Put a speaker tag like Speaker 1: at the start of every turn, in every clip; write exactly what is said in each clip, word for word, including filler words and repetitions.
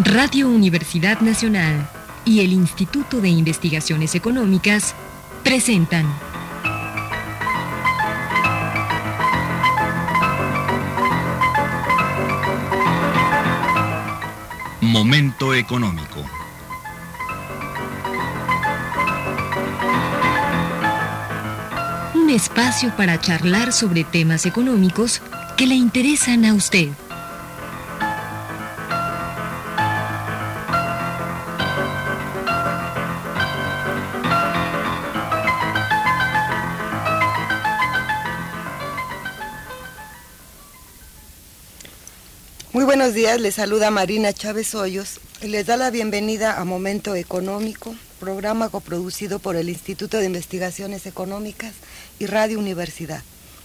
Speaker 1: Radio Universidad Nacional y el Instituto de Investigaciones Económicas presentan
Speaker 2: Momento Económico.
Speaker 1: Un espacio para charlar sobre temas económicos que le interesan a usted.
Speaker 3: Muy buenos días, les saluda Marina Chávez Hoyos y les da la bienvenida a Momento Económico, programa coproducido por el Instituto de Investigaciones Económicas y Radio Universidad.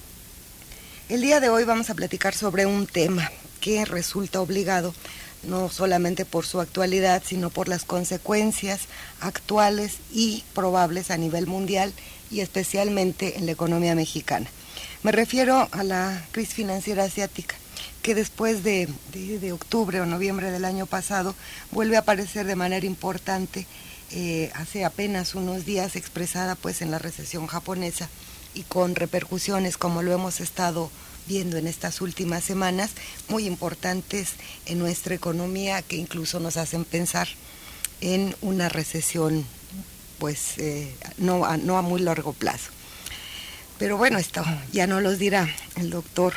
Speaker 3: El día de hoy vamos a platicar sobre un tema que resulta obligado, no solamente por su actualidad, sino por las consecuencias actuales y probables a nivel mundial y especialmente en la economía mexicana. Me refiero a la crisis financiera asiática, que después de, de, de octubre o noviembre del año pasado vuelve a aparecer de manera importante, eh, hace apenas unos días expresada pues en la recesión japonesa y con repercusiones como lo hemos estado viendo en estas últimas semanas, muy importantes en nuestra economía que incluso nos hacen pensar en una recesión pues eh, no, a, no a muy largo plazo. Pero bueno, esto ya nos lo dirá el doctor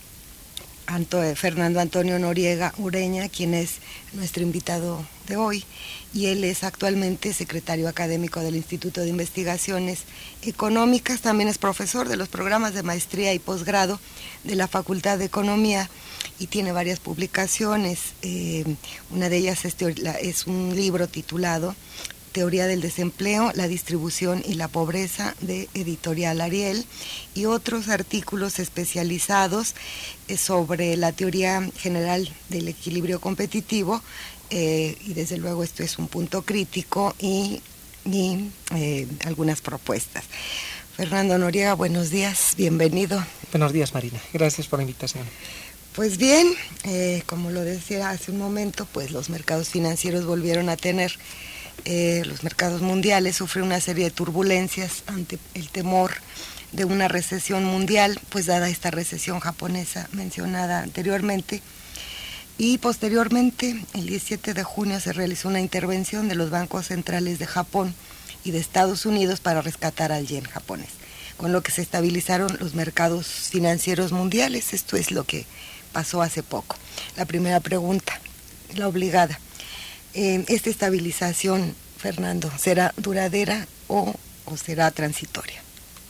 Speaker 3: Anto, Fernando Antonio Noriega Ureña, quien es nuestro invitado de hoy, y él es actualmente secretario académico del Instituto de Investigaciones Económicas, también es profesor de los programas de maestría y posgrado de la Facultad de Economía y tiene varias publicaciones, eh, una de ellas es, es un libro titulado Teoría del Desempleo, la Distribución y la Pobreza, de Editorial Ariel, y otros artículos especializados eh, sobre la teoría general del equilibrio competitivo, eh, y desde luego esto es un punto crítico y, y eh, algunas propuestas. Fernando Noriega, buenos días, bienvenido.
Speaker 4: Buenos días, Marina, gracias por la invitación.
Speaker 3: Pues bien, eh, como lo decía hace un momento, pues los mercados financieros volvieron a tener Eh, los mercados mundiales sufren una serie de turbulencias ante el temor de una recesión mundial, pues dada esta recesión japonesa mencionada anteriormente. Y posteriormente, el diecisiete de junio, se realizó una intervención de los bancos centrales de Japón y de Estados Unidos para rescatar al yen japonés, con lo que se estabilizaron los mercados financieros mundiales. Esto es lo que pasó hace poco. La primera pregunta, la obligada. Eh, ¿Esta estabilización, Fernando, será duradera o, o será transitoria?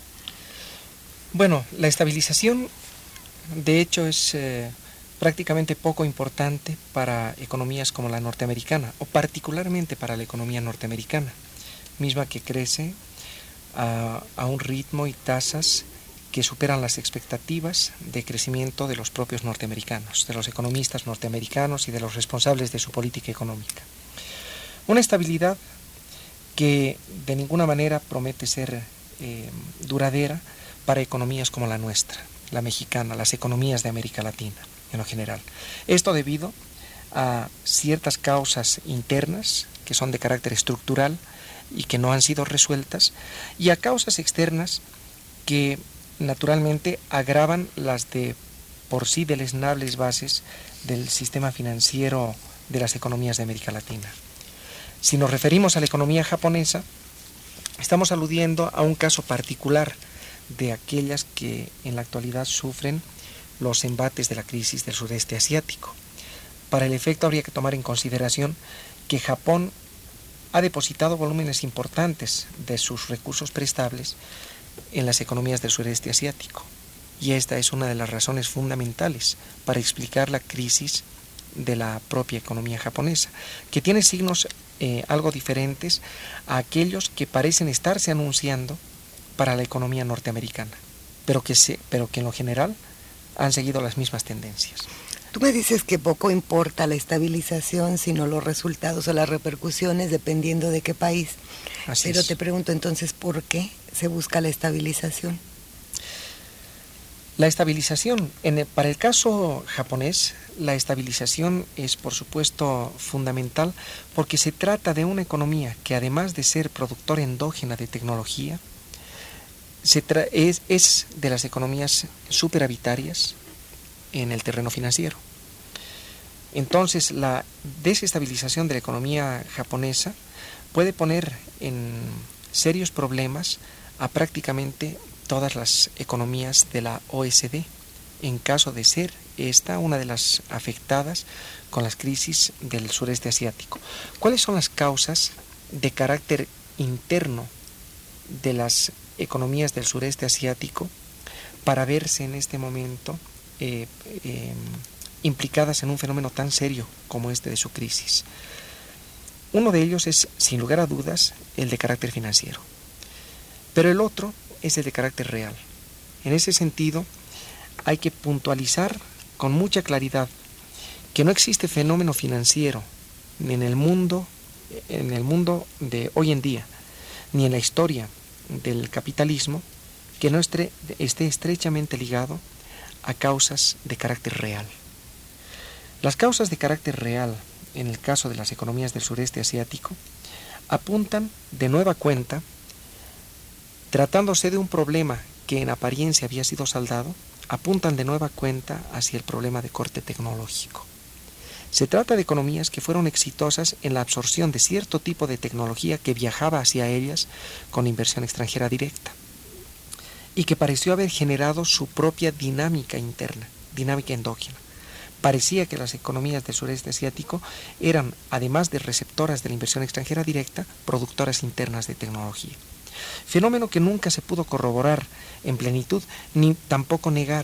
Speaker 4: Bueno, la estabilización, de hecho, es eh, prácticamente poco importante para economías como la norteamericana, o particularmente para la economía norteamericana, misma que crece a, a un ritmo y tasas que superan las expectativas de crecimiento de los propios norteamericanos, de los economistas norteamericanos y de los responsables de su política económica. Una estabilidad que de ninguna manera promete ser eh, duradera para economías como la nuestra, la mexicana, las economías de América Latina en lo general. Esto debido a ciertas causas internas que son de carácter estructural y que no han sido resueltas, y a causas externas que naturalmente agravan las de por sí deleznables bases del sistema financiero de las economías de América Latina. Si nos referimos a la economía japonesa, estamos aludiendo a un caso particular de aquellas que en la actualidad sufren los embates de la crisis del sureste asiático. Para el efecto habría que tomar en consideración que Japón ha depositado volúmenes importantes de sus recursos prestables en las economías del sureste asiático, y esta es una de las razones fundamentales para explicar la crisis de la propia economía japonesa, que tiene signos eh, algo diferentes a aquellos que parecen estarse anunciando para la economía norteamericana, pero que, se, pero que en lo general han seguido las mismas tendencias.
Speaker 3: Tú me dices que poco importa la estabilización, sino los resultados o las repercusiones dependiendo de qué país.
Speaker 4: Así
Speaker 3: Pero
Speaker 4: es.
Speaker 3: te pregunto entonces, ¿por qué se busca la estabilización?
Speaker 4: La estabilización, en el, para el caso japonés, la estabilización es por supuesto fundamental porque se trata de una economía que además de ser productora endógena de tecnología, se tra es, es de las economías superavitarias en el terreno financiero. Entonces, la desestabilización de la economía japonesa puede poner en serios problemas a prácticamente todas las economías de la O E C D, en caso de ser esta una de las afectadas con las crisis del sureste asiático. ¿Cuáles son las causas de carácter interno de las economías del sureste asiático para verse en este momento eh, eh, implicadas en un fenómeno tan serio como este de su crisis? Uno de ellos es, sin lugar a dudas, el de carácter financiero, pero el otro es el de carácter real. En ese sentido, hay que puntualizar con mucha claridad que no existe fenómeno financiero ni en el mundo, en el mundo de hoy en día, ni en la historia del capitalismo, que no esté, esté estrechamente ligado a causas de carácter real. Las causas de carácter real, en el caso de las economías del sureste asiático, apuntan de nueva cuenta, tratándose de un problema que en apariencia había sido saldado, apuntan de nueva cuenta hacia el problema de corte tecnológico. Se trata de economías que fueron exitosas en la absorción de cierto tipo de tecnología que viajaba hacia ellas con inversión extranjera directa y que pareció haber generado su propia dinámica interna, dinámica endógena. Parecía que las economías del sureste asiático eran, además de receptoras de la inversión extranjera directa, productoras internas de tecnología. Fenómeno que nunca se pudo corroborar en plenitud ni tampoco negar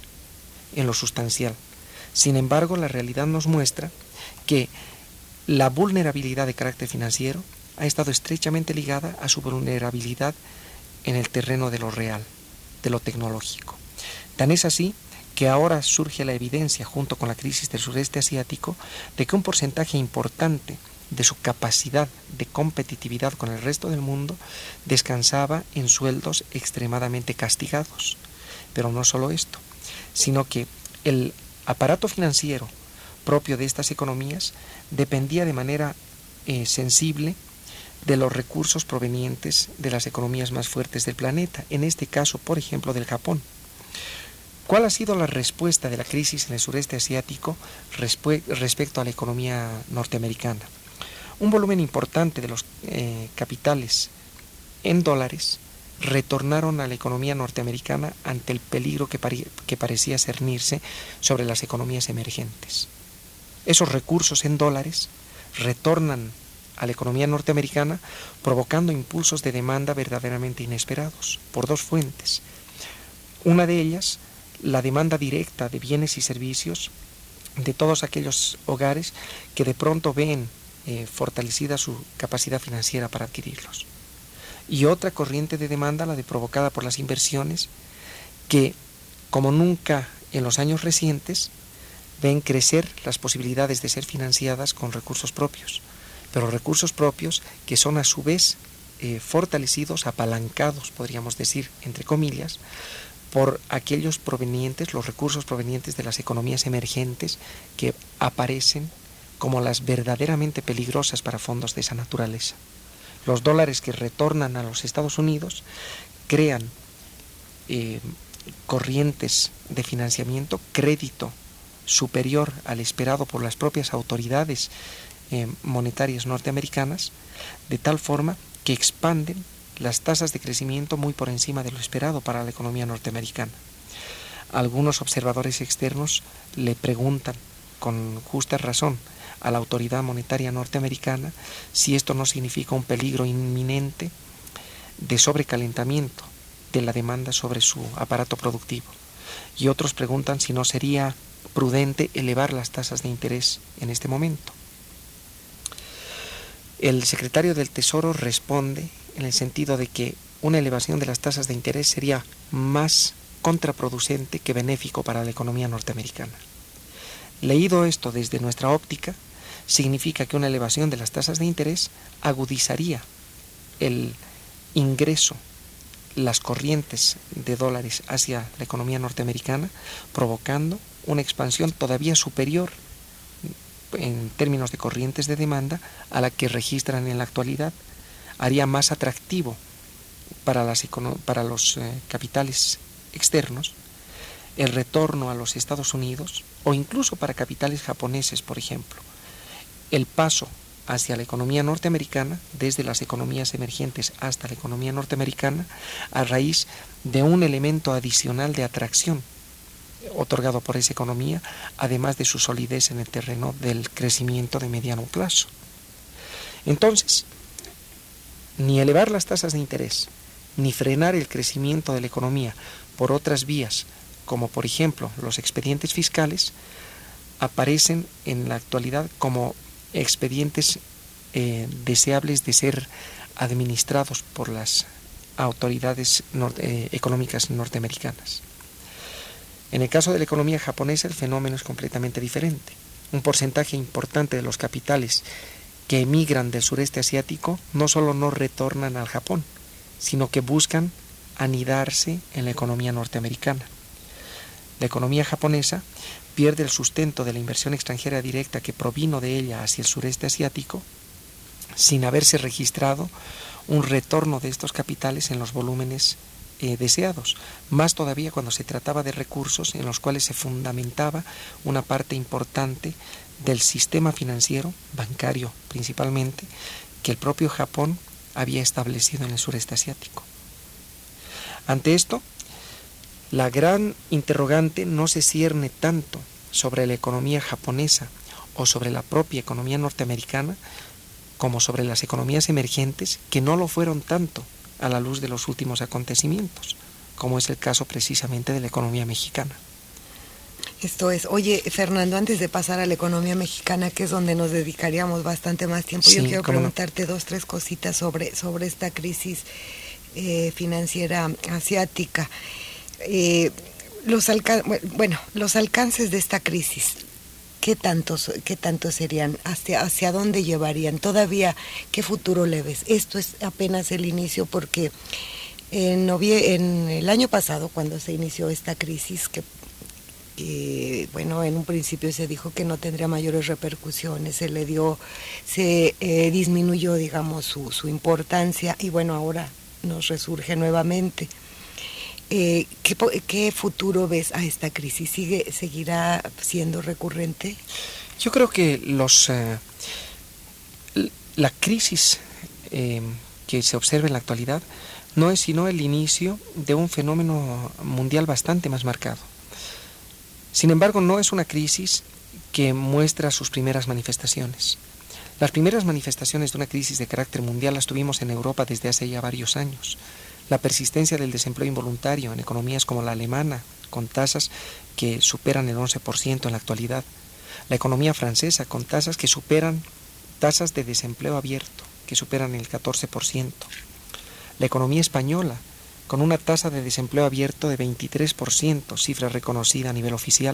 Speaker 4: en lo sustancial. Sin embargo, la realidad nos muestra que la vulnerabilidad de carácter financiero ha estado estrechamente ligada a su vulnerabilidad en el terreno de lo real, de lo tecnológico. Tan es así que ahora surge la evidencia, junto con la crisis del sureste asiático, de que un porcentaje importante de su capacidad de competitividad con el resto del mundo descansaba en sueldos extremadamente castigados. Pero no solo esto, sino que el aparato financiero propio de estas economías dependía de manera eh, sensible de los recursos provenientes de las economías más fuertes del planeta, en este caso, por ejemplo, del Japón. ¿Cuál ha sido la respuesta de la crisis en el sureste asiático respecto a la economía norteamericana? Un volumen importante de los eh, capitales en dólares retornaron a la economía norteamericana ante el peligro que, pare que parecía cernirse sobre las economías emergentes. Esos recursos en dólares retornan a la economía norteamericana provocando impulsos de demanda verdaderamente inesperados por dos fuentes. Una de ellas, la demanda directa de bienes y servicios de todos aquellos hogares que de pronto ven eh, fortalecida su capacidad financiera para adquirirlos. Y otra corriente de demanda, la de provocada por las inversiones, que como nunca en los años recientes ven crecer las posibilidades de ser financiadas con recursos propios, pero recursos propios que son a su vez eh, fortalecidos, apalancados, podríamos decir, entre comillas, por aquellos provenientes, los recursos provenientes de las economías emergentes que aparecen como las verdaderamente peligrosas para fondos de esa naturaleza. Los dólares que retornan a los Estados Unidos crean eh, corrientes de financiamiento, crédito superior al esperado por las propias autoridades eh, monetarias norteamericanas, de tal forma que expanden las tasas de crecimiento muy por encima de lo esperado para la economía norteamericana. Algunos observadores externos le preguntan con justa razón a la autoridad monetaria norteamericana si esto no significa un peligro inminente de sobrecalentamiento de la demanda sobre su aparato productivo. Y otros preguntan si no sería prudente elevar las tasas de interés en este momento. El secretario del Tesoro responde en el sentido de que una elevación de las tasas de interés sería más contraproducente que benéfico para la economía norteamericana. Leído esto desde nuestra óptica, significa que una elevación de las tasas de interés agudizaría el ingreso las corrientes de dólares hacia la economía norteamericana, provocando una expansión todavía superior en términos de corrientes de demanda a la que registran en la actualidad. Haría más atractivo para, las, para los eh, capitales externos el retorno a los Estados Unidos, o incluso para capitales japoneses, por ejemplo, el paso hacia la economía norteamericana, desde las economías emergentes hasta la economía norteamericana, a raíz de un elemento adicional de atracción otorgado por esa economía, además de su solidez en el terreno del crecimiento de mediano plazo. Entonces, ni elevar las tasas de interés, ni frenar el crecimiento de la economía por otras vías, como por ejemplo los expedientes fiscales, aparecen en la actualidad como expedientes eh, deseables de ser administrados por las autoridades norte, eh, económicas norteamericanas. En el caso de la economía japonesa, el fenómeno es completamente diferente. Un porcentaje importante de los capitales que emigran del sureste asiático no solo no retornan al Japón, sino que buscan anidarse en la economía norteamericana. La economía japonesa pierde el sustento de la inversión extranjera directa que provino de ella hacia el sureste asiático, sin haberse registrado un retorno de estos capitales en los volúmenes eh, deseados, más todavía cuando se trataba de recursos en los cuales se fundamentaba una parte importante del sistema financiero, bancario principalmente, que el propio Japón había establecido en el sureste asiático. Ante esto, la gran interrogante no se cierne tanto sobre la economía japonesa o sobre la propia economía norteamericana como sobre las economías emergentes, que no lo fueron tanto a la luz de los últimos acontecimientos, como es el caso precisamente de la economía mexicana.
Speaker 3: Esto es. Oye, Fernando, antes de pasar a la economía mexicana, que es donde nos dedicaríamos bastante más tiempo, sí, yo quiero preguntarte no? dos, tres cositas sobre, sobre esta crisis eh, financiera asiática. Eh, los alca- bueno, los alcances de esta crisis, ¿qué tantos, qué tantos serían? ¿Hacia, hacia dónde llevarían? Todavía, ¿qué futuro le ves? Esto es apenas el inicio, porque en, novie- en el año pasado, cuando se inició esta crisis, que que bueno, en un principio se dijo que no tendría mayores repercusiones, se le dio, se eh, disminuyó, digamos, su, su importancia, y bueno, ahora nos resurge nuevamente. Eh, ¿qué, ¿Qué futuro ves a esta crisis? ¿Sigue, seguirá siendo recurrente?
Speaker 4: Yo creo que los eh, la crisis eh, que se observa en la actualidad no es sino el inicio de un fenómeno mundial bastante más marcado. Sin embargo, no es una crisis que muestra sus primeras manifestaciones. Las primeras manifestaciones de una crisis de carácter mundial las tuvimos en Europa desde hace ya varios años. La persistencia del desempleo involuntario en economías como la alemana, con tasas que superan el once por ciento en la actualidad. La economía francesa, con tasas que superan tasas de desempleo abierto, que superan el catorce por ciento. La economía española, con una tasa de desempleo abierto de veintitrés por ciento, cifra reconocida a nivel oficial.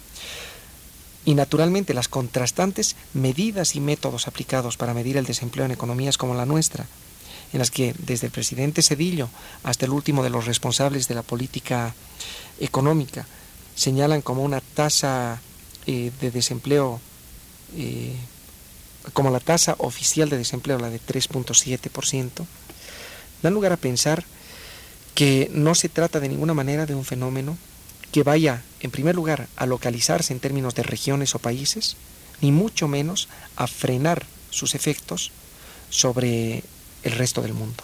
Speaker 4: Y naturalmente las contrastantes medidas y métodos aplicados para medir el desempleo en economías como la nuestra, en las que desde el presidente Zedillo hasta el último de los responsables de la política económica señalan como una tasa eh, de desempleo, eh, como la tasa oficial de desempleo, la de tres punto siete por ciento, dan lugar a pensar que no se trata de ninguna manera de un fenómeno que vaya, en primer lugar, a localizarse en términos de regiones o países, ni mucho menos a frenar sus efectos sobre el resto del mundo.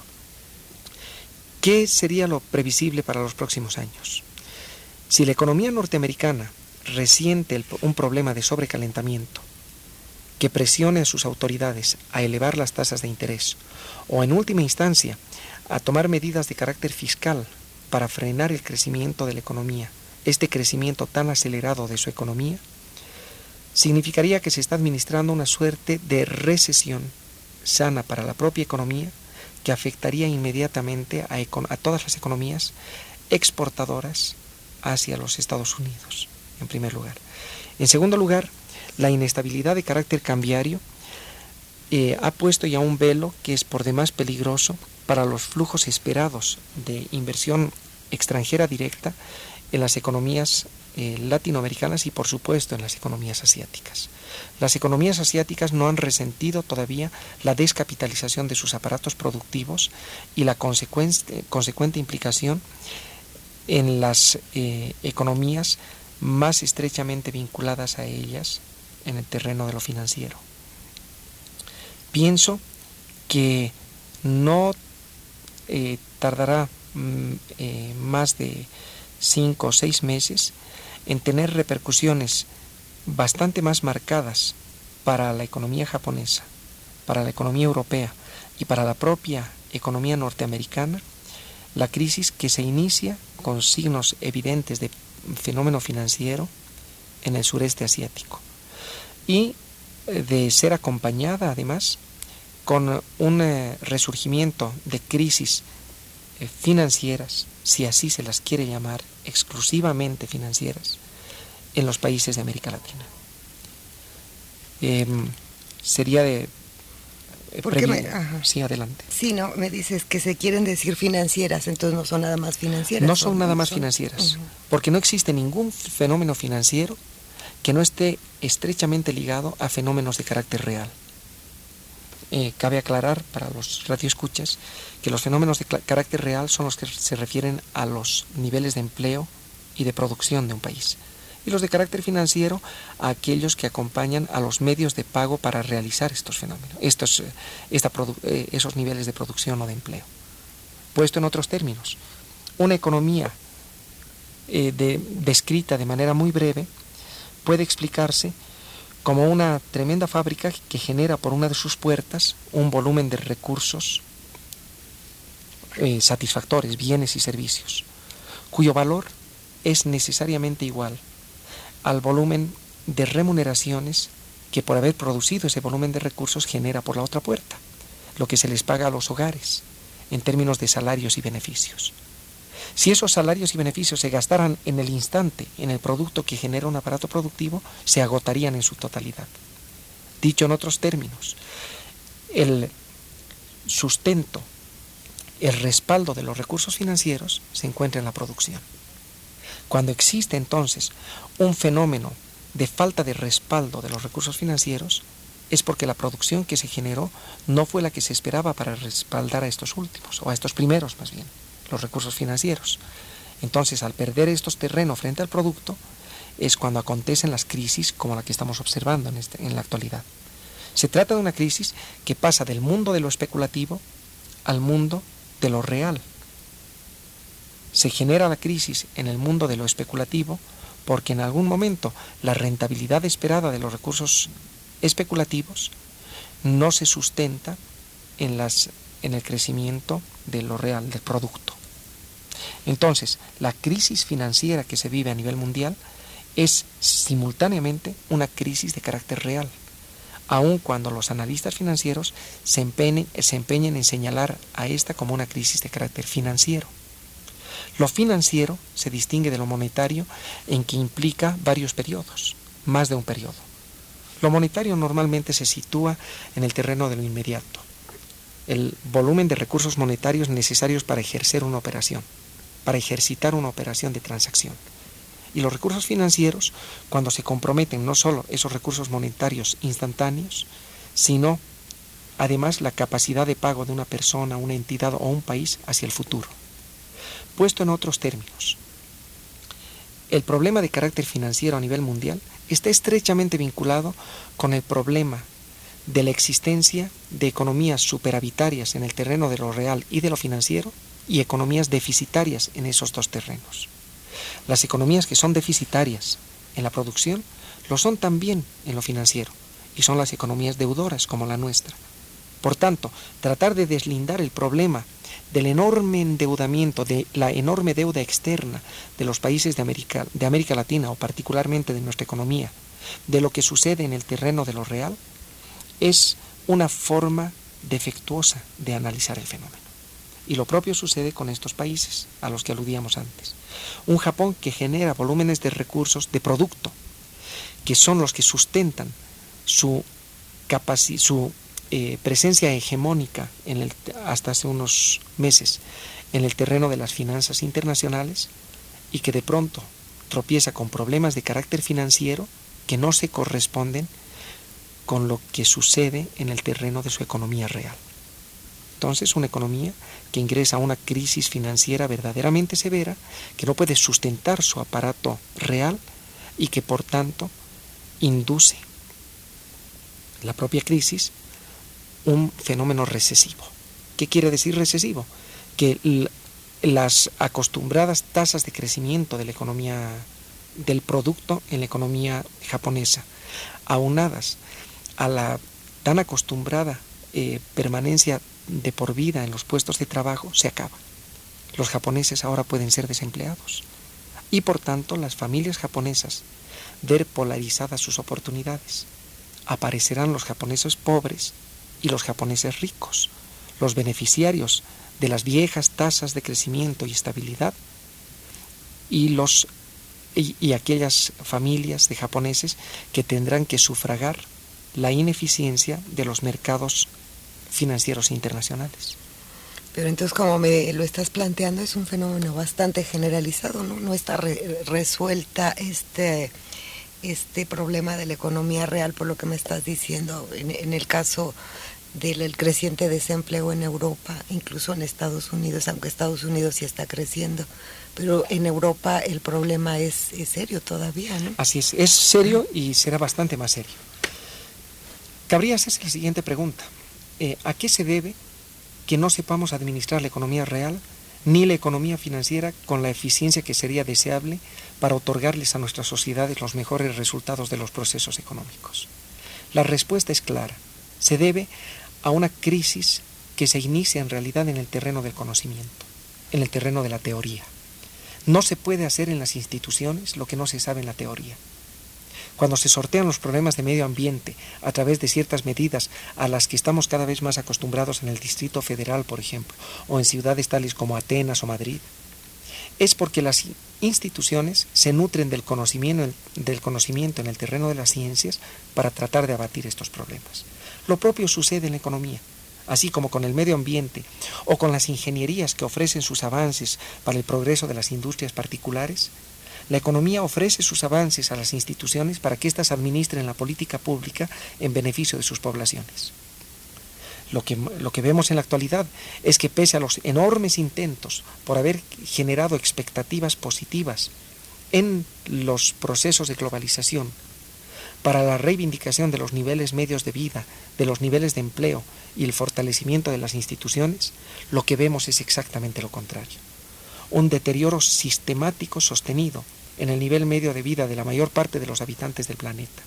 Speaker 4: ¿Qué sería lo previsible para los próximos años? Si la economía norteamericana resiente el, un problema de sobrecalentamiento que presione a sus autoridades a elevar las tasas de interés, o en última instancia a tomar medidas de carácter fiscal para frenar el crecimiento de la economía, este crecimiento tan acelerado de su economía, significaría que se está administrando una suerte de recesión sana para la propia economía que afectaría inmediatamente a, a todas las economías exportadoras hacia los Estados Unidos, en primer lugar. En segundo lugar, la inestabilidad de carácter cambiario eh, ha puesto ya un velo que es por demás peligroso para los flujos esperados de inversión extranjera directa en las economías eh, latinoamericanas y, por supuesto, en las economías asiáticas. Las economías asiáticas no han resentido todavía la descapitalización de sus aparatos productivos y la consecuente, consecuente implicación en las eh, economías más estrechamente vinculadas a ellas en el terreno de lo financiero. Pienso que no eh, tardará mm, eh, más de cinco o seis meses en tener repercusiones bastante más marcadas para la economía japonesa, para la economía europea y para la propia economía norteamericana, la crisis que se inicia con signos evidentes de fenómeno financiero en el sureste asiático y de ser acompañada además con un eh, resurgimiento de crisis eh, financieras, si así se las quiere llamar, exclusivamente financieras, en los países de América Latina. Eh, sería de... Eh,
Speaker 3: Porque me, ajá.
Speaker 4: Sí, adelante.
Speaker 3: Sí, no, me dices que se quieren decir financieras, entonces no son nada más financieras.
Speaker 4: No son nada más
Speaker 3: son...
Speaker 4: financieras,
Speaker 3: uh-huh.
Speaker 4: porque no existe ningún fenómeno financiero que no esté estrechamente ligado a fenómenos de carácter real. Eh, cabe aclarar para los radioescuchas que los fenómenos de carácter real son los que se refieren a los niveles de empleo y de producción de un país, y los de carácter financiero a aquellos que acompañan a los medios de pago para realizar estos fenómenos, estos, esta produ- eh, esos niveles de producción o de empleo. Puesto en otros términos, una economía eh, de, descrita de manera muy breve puede explicarse como una tremenda fábrica que genera por una de sus puertas un volumen de recursos eh, satisfactores, bienes y servicios, cuyo valor es necesariamente igual al volumen de remuneraciones que por haber producido ese volumen de recursos genera por la otra puerta, lo que se les paga a los hogares en términos de salarios y beneficios. Si esos salarios y beneficios se gastaran en el instante en el producto que genera un aparato productivo, se agotarían en su totalidad. Dicho en otros términos, el sustento, el respaldo de los recursos financieros se encuentra en la producción. Cuando existe entonces un fenómeno de falta de respaldo de los recursos financieros, es porque la producción que se generó no fue la que se esperaba para respaldar a estos últimos, o a estos primeros más bien, los recursos financieros. Entonces, al perder estos terrenos frente al producto, es cuando acontecen las crisis como la que estamos observando en, este, en la actualidad. Se trata de una crisis que pasa del mundo de lo especulativo al mundo de lo real. Se genera la crisis en el mundo de lo especulativo porque en algún momento la rentabilidad esperada de los recursos especulativos no se sustenta en, las, en el crecimiento de lo real, del producto. Entonces, la crisis financiera que se vive a nivel mundial es simultáneamente una crisis de carácter real, aun cuando los analistas financieros se empeñen, se empeñen en señalar a esta como una crisis de carácter financiero. Lo financiero se distingue de lo monetario en que implica varios periodos, más de un periodo. Lo monetario normalmente se sitúa en el terreno de lo inmediato, el volumen de recursos monetarios necesarios para ejercer una operación, para ejercitar una operación de transacción. Y los recursos financieros, cuando se comprometen no solo esos recursos monetarios instantáneos, sino además la capacidad de pago de una persona, una entidad o un país hacia el futuro. Puesto en otros términos, el problema de carácter financiero a nivel mundial está estrechamente vinculado con el problema de la existencia de economías superavitarias en el terreno de lo real y de lo financiero y economías deficitarias en esos dos terrenos. Las economías que son deficitarias en la producción lo son también en lo financiero y son las economías deudoras como la nuestra. Por tanto, tratar de deslindar el problema del enorme endeudamiento, de la enorme deuda externa de los países de América, de América Latina o particularmente de nuestra economía, de lo que sucede en el terreno de lo real, es una forma defectuosa de analizar el fenómeno. Y lo propio sucede con estos países a los que aludíamos antes. Un Japón que genera volúmenes de recursos, de producto, que son los que sustentan su, capaci- su eh, presencia hegemónica en el, hasta hace unos meses en el terreno de las finanzas internacionales y que de pronto tropieza con problemas de carácter financiero que no se corresponden con lo que sucede en el terreno de su economía real. Entonces, una economía que ingresa a una crisis financiera verdaderamente severa, que no puede sustentar su aparato real y que, por tanto, induce la propia crisis un fenómeno recesivo. ¿Qué quiere decir recesivo? Que las acostumbradas tasas de crecimiento de la economía, del producto en la economía japonesa, aunadas a la tan acostumbrada eh, permanencia de por vida en los puestos de trabajo, se acaba. Los japoneses ahora pueden ser desempleados y por tanto las familias japonesas ver polarizadas sus oportunidades. Aparecerán los japoneses pobres y los japoneses ricos, los beneficiarios de las viejas tasas de crecimiento y estabilidad y los y, y aquellas familias de japoneses que tendrán que sufragar la ineficiencia de los mercados financieros internacionales.
Speaker 3: Pero entonces, como me lo estás planteando, es un fenómeno bastante generalizado, ¿no? No está re resuelta este, este problema de la economía real, por lo que me estás diciendo, en, en el caso del creciente desempleo en Europa, incluso en Estados Unidos, aunque Estados Unidos sí está creciendo, pero en Europa el problema es, es serio todavía, ¿no?
Speaker 4: Así es, es serio y será bastante más serio. Cabría hacerse la siguiente pregunta. Eh, ¿A qué se debe que no sepamos administrar la economía real ni la economía financiera con la eficiencia que sería deseable para otorgarles a nuestras sociedades los mejores resultados de los procesos económicos? La respuesta es clara. Se debe a una crisis que se inicia en realidad en el terreno del conocimiento, en el terreno de la teoría. No se puede hacer en las instituciones lo que no se sabe en la teoría. Cuando se sortean los problemas de medio ambiente a través de ciertas medidas a las que estamos cada vez más acostumbrados en el Distrito Federal, por ejemplo, o en ciudades tales como Atenas o Madrid, es porque las instituciones se nutren del conocimiento, del conocimiento en el terreno de las ciencias para tratar de abatir estos problemas. Lo propio sucede en la economía, así como con el medio ambiente o con las ingenierías que ofrecen sus avances para el progreso de las industrias particulares. La economía ofrece sus avances a las instituciones para que éstas administren la política pública en beneficio de sus poblaciones. Lo que, lo que vemos en la actualidad es que pese a los enormes intentos por haber generado expectativas positivas en los procesos de globalización, para la reivindicación de los niveles medios de vida, de los niveles de empleo y el fortalecimiento de las instituciones, lo que vemos es exactamente lo contrario. Un deterioro sistemático sostenido en el nivel medio de vida de la mayor parte de los habitantes del planeta.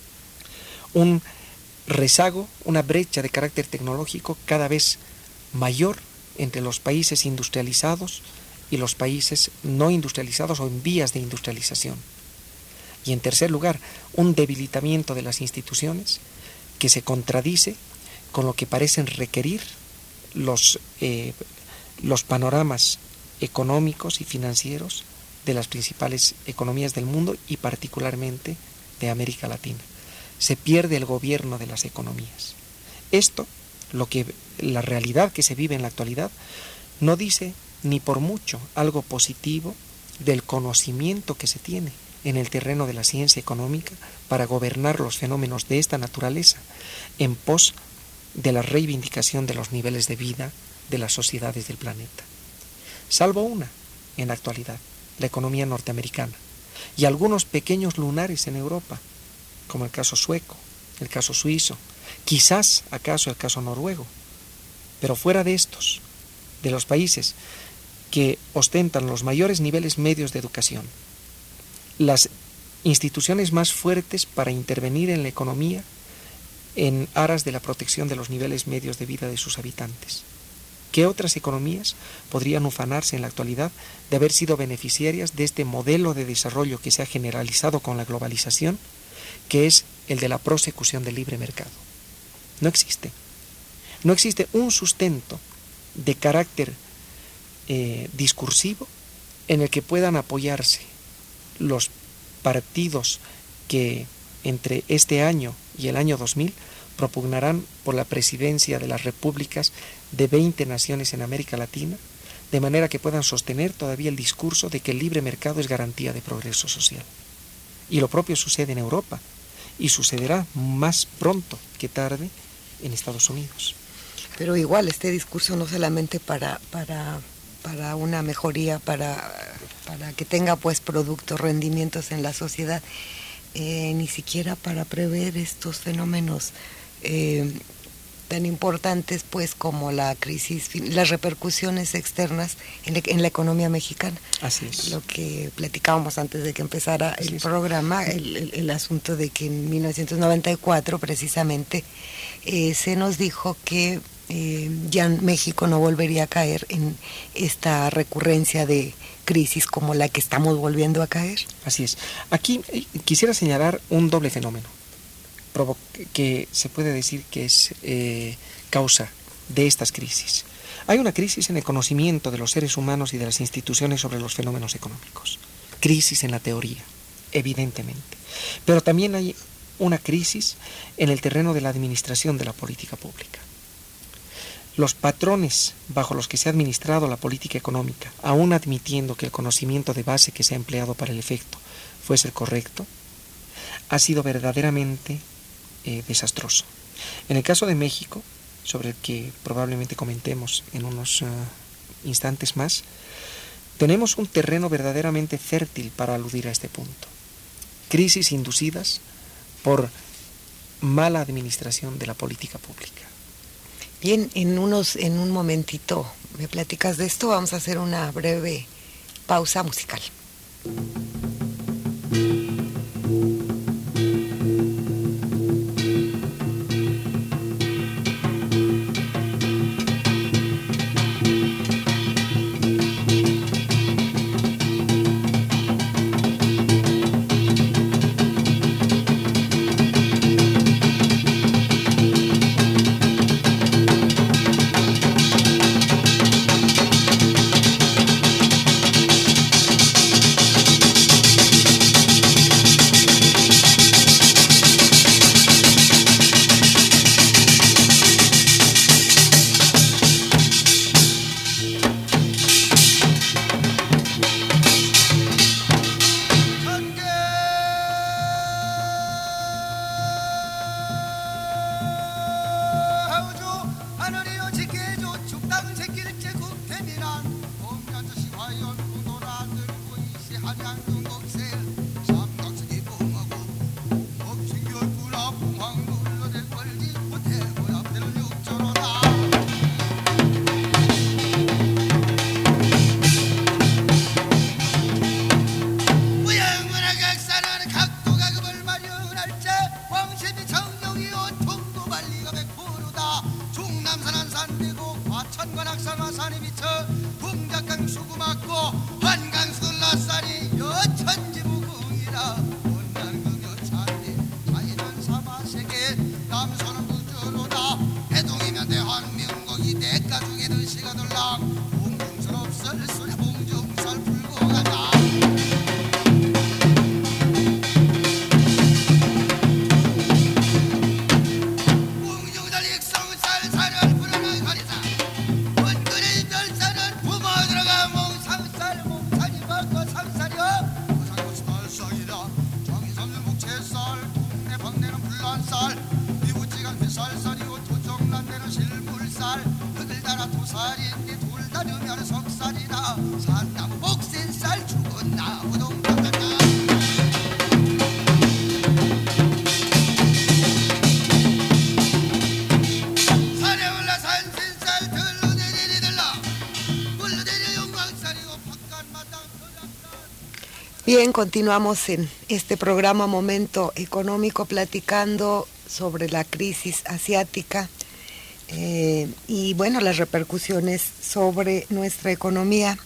Speaker 4: Un rezago, una brecha de carácter tecnológico cada vez mayor entre los países industrializados y los países no industrializados o en vías de industrialización. Y en tercer lugar, un debilitamiento de las instituciones que se contradice con lo que parecen requerir los, eh, los panoramas económicos y financieros de las principales economías del mundo y particularmente de América Latina. Se pierde el gobierno de las economías. Esto, lo que la realidad que se vive en la actualidad, no dice ni por mucho algo positivo del conocimiento que se tiene en el terreno de la ciencia económica para gobernar los fenómenos de esta naturaleza en pos de la reivindicación de los niveles de vida de las sociedades del planeta. Salvo una en la actualidad, la economía norteamericana, y algunos pequeños lunares en Europa, como el caso sueco, el caso suizo, quizás acaso el caso noruego. Pero fuera de estos, de los países que ostentan los mayores niveles medios de educación, las instituciones más fuertes para intervenir en la economía en aras de la protección de los niveles medios de vida de sus habitantes. ¿Qué otras economías podrían ufanarse en la actualidad de haber sido beneficiarias de este modelo de desarrollo que se ha generalizado con la globalización, que es el de la prosecución del libre mercado? No existe. No existe un sustento de carácter eh, discursivo en el que puedan apoyarse los partidos que entre este año y el año dos mil propugnarán por la presidencia de las repúblicas de veinte naciones en América Latina, de manera que puedan sostener todavía el discurso de que el libre mercado es garantía de progreso social. Y lo propio sucede en Europa, y sucederá más pronto que tarde en Estados Unidos.
Speaker 3: Pero igual este discurso no solamente para, para, para una mejoría, para, para que tenga pues productos, rendimientos en la sociedad, eh, ni siquiera para prever estos fenómenos eh, tan importantes pues como la crisis, las repercusiones externas en, le, en la economía mexicana.
Speaker 4: Así es.
Speaker 3: Lo que platicábamos antes de que empezara el
Speaker 4: es.
Speaker 3: programa, el, el, el asunto de que en mil novecientos noventa y cuatro precisamente eh, se nos dijo que eh, ya México no volvería a caer en esta recurrencia de crisis como la que estamos volviendo a caer.
Speaker 4: Así es. Aquí eh, quisiera señalar un doble fenómeno que se puede decir que es eh, causa de estas crisis. Hay una crisis en el conocimiento de los seres humanos y de las instituciones sobre los fenómenos económicos. Crisis en la teoría, evidentemente. Pero también hay una crisis en el terreno de la administración de la política pública. Los patrones bajo los que se ha administrado la política económica, aún admitiendo que el conocimiento de base que se ha empleado para el efecto fuese el correcto, ha sido verdaderamente eh, desastroso. En el caso de México, sobre el que probablemente comentemos en unos uh, instantes más, tenemos un terreno verdaderamente fértil para aludir a este punto. Crisis inducidas por mala administración de la política pública.
Speaker 3: Bien, en, unos, en un momentito me platicas de esto, vamos a hacer una breve pausa musical. Bien, continuamos en este programa Momento Económico platicando sobre la crisis asiática eh, y bueno, las repercusiones sobre nuestra economía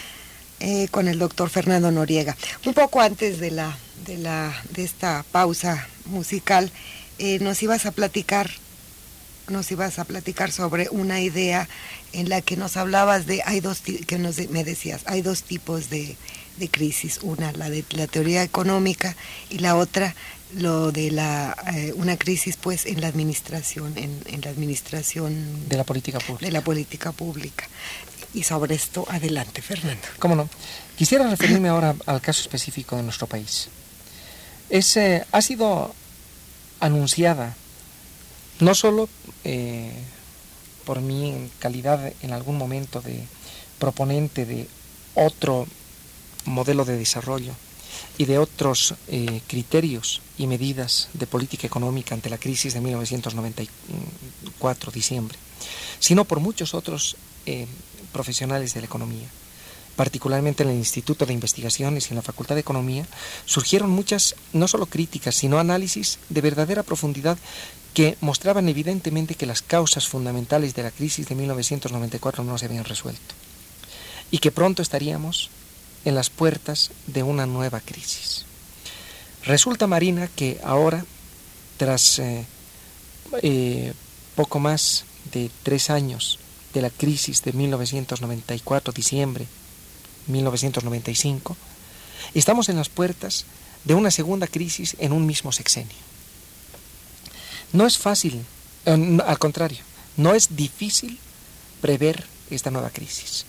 Speaker 3: eh, con el doctor Fernando Noriega. Un poco antes de la de la de esta pausa musical eh, nos ibas a platicar nos ibas a platicar sobre una idea en la que nos hablabas de hay dos que nos me decías hay dos tipos de de crisis, una la de la teoría económica y la otra lo de la eh, una crisis pues en la administración, en, en la administración
Speaker 4: de la política pública.
Speaker 3: De la política pública. Y sobre esto, adelante, Fernando.
Speaker 4: ¿Cómo no? Quisiera referirme ahora al caso específico de nuestro país. Es, eh, ha sido anunciada, no solo eh, por mí en calidad en algún momento de proponente de otro modelo de desarrollo y de otros eh, criterios y medidas de política económica ante la crisis de mil novecientos noventa y cuatro, diciembre, sino por muchos otros eh, profesionales de la economía. Particularmente en el Instituto de Investigaciones y en la Facultad de Economía, surgieron muchas, no solo críticas, sino análisis de verdadera profundidad que mostraban evidentemente que las causas fundamentales de la crisis de mil novecientos noventa y cuatro no se habían resuelto y que pronto estaríamos en las puertas de una nueva crisis. Resulta, Marina, que ahora, tras eh, eh, poco más de tres años de la crisis de mil novecientos noventa y cuatro, diciembre mil novecientos noventa y cinco, estamos en las puertas de una segunda crisis en un mismo sexenio. No es fácil, eh, al contrario, no es difícil prever esta nueva crisis.